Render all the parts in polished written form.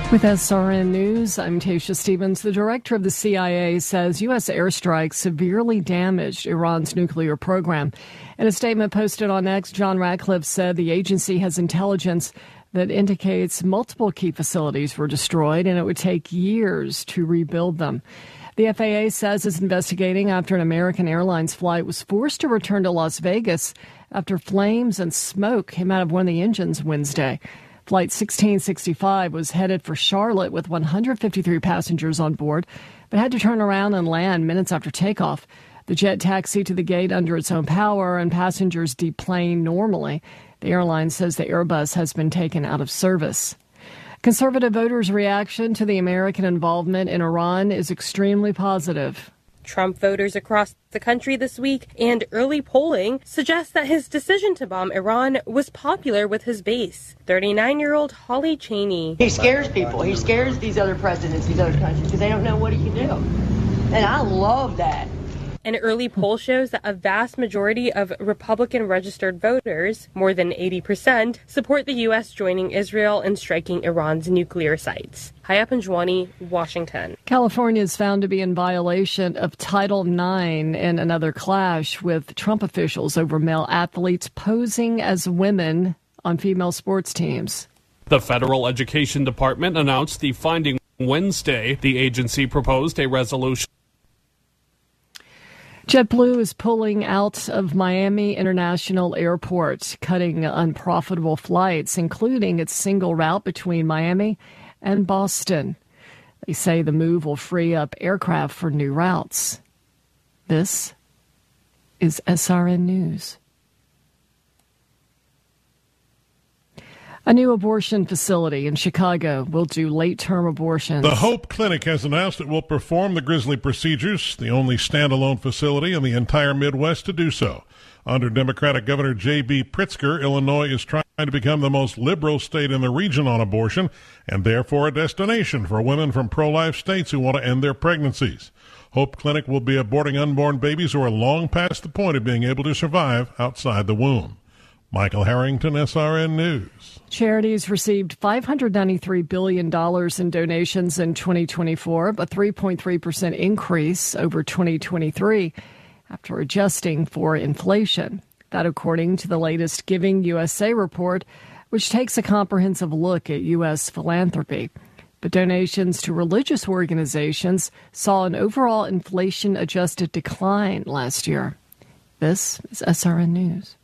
With SRN News, I'm Tasha Stevens. The director of the CIA says U.S. airstrikes severely damaged Iran's nuclear program. In a statement posted on X, John Ratcliffe said the agency has intelligence that indicates multiple key facilities were destroyed and it would take years to rebuild them. The FAA says it's investigating after an American Airlines flight was forced to return to Las Vegas after flames and smoke came out of one of the engines Wednesday. Flight 1665 was headed for Charlotte with 153 passengers on board, but had to turn around and land minutes after takeoff. The jet taxied to the gate under its own power, and passengers deplaned normally. The airline says the Airbus has been taken out of service. Conservative voters' reaction to the American involvement in Iran is extremely positive. Trump voters across the country this week and early polling suggests that his decision to bomb Iran was popular with his base. 39-year-old Holly Cheney. He scares people. He scares these other presidents, these other countries, because they don't know what he can do. And I love that. An early poll shows that a vast majority of Republican registered voters, more than 80%, support the U.S. joining Israel in striking Iran's nuclear sites. Hayat Panjwani, Washington. California is found to be in violation of Title IX in another clash with Trump officials over male athletes posing as women on female sports teams. The Federal Education Department announced the finding Wednesday. The agency proposed a resolution. JetBlue is pulling out of Miami International Airport, cutting unprofitable flights, including its single route between Miami and Boston. They say the move will free up aircraft for new routes. This is SRN News. A new abortion facility in Chicago will do late-term abortions. The Hope Clinic has announced it will perform the Grizzly procedures, the only standalone facility in the entire Midwest to do so. Under Democratic Governor J.B. Pritzker, Illinois is trying to become the most liberal state in the region on abortion and therefore a destination for women from pro-life states who want to end their pregnancies. Hope Clinic will be aborting unborn babies who are long past the point of being able to survive outside the womb. Michael Harrington, SRN News. Charities received $593 billion in donations in 2024, a 3.3% increase over 2023 after adjusting for inflation. That according to the latest Giving USA report, which takes a comprehensive look at U.S. philanthropy. But donations to religious organizations saw an overall inflation-adjusted decline last year. This is SRN News.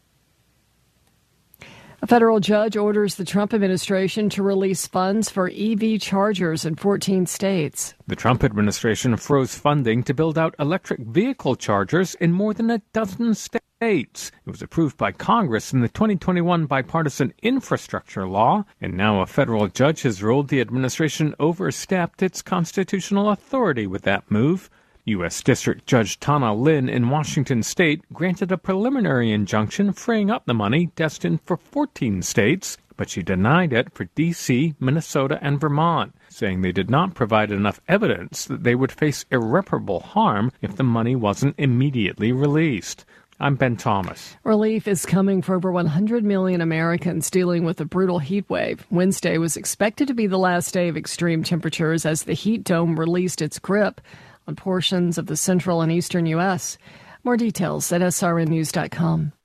A federal judge orders the Trump administration to release funds for EV chargers in 14 states. The Trump administration froze funding to build out electric vehicle chargers in more than a dozen states. It was approved by Congress in the 2021 bipartisan infrastructure law, and now a federal judge has ruled the administration overstepped its constitutional authority with that move. U.S. District Judge Tana Lin in Washington state granted a preliminary injunction freeing up the money destined for 14 states, but she denied it for D.C., Minnesota, and Vermont, saying they did not provide enough evidence that they would face irreparable harm if the money wasn't immediately released. I'm Ben Thomas. Relief is coming for over 100 million Americans dealing with a brutal heat wave. Wednesday was expected to be the last day of extreme temperatures as the heat dome released its grip on portions of the central and eastern U.S. More details at srnnews.com.